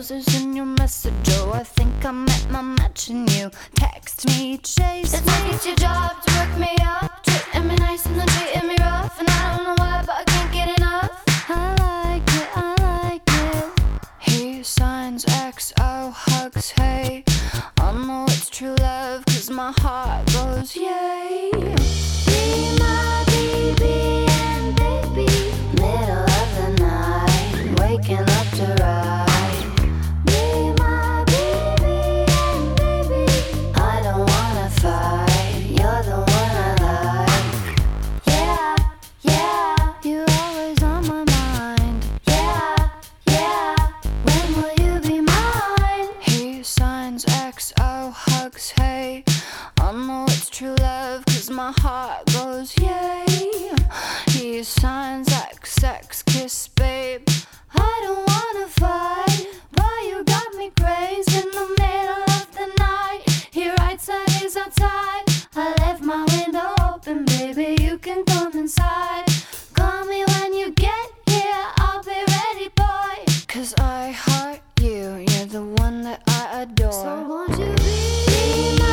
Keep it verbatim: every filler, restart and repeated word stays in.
roses in your message. Oh, I think I met my match in you. Text me, chase It's me. like it's your job to work me up, treating me nice and then treating me rough, and I don't know why, but I can't get enough. I like it, I like it. He signs X O, hugs, hey. I know it's true love, cause my heart goes yay. Be my baby and baby, middle of the night, waking up to ride. Be my baby and baby, I don't wanna fight, you're the one I like. Yeah, yeah, You're always on my mind. yeah, yeah, when will you be mine? He signs X O, hugs, hey. I know it's true love, cause my heart goes yay. He signs X X, kiss, babe. I don't wanna fight, but you got me crazy in the middle of the night. He writes that he's outside, I left my window open, baby, you can come inside. Call me when you get here, I'll be ready, boy. Cause I heart you, you're the one that I adore. So won't you be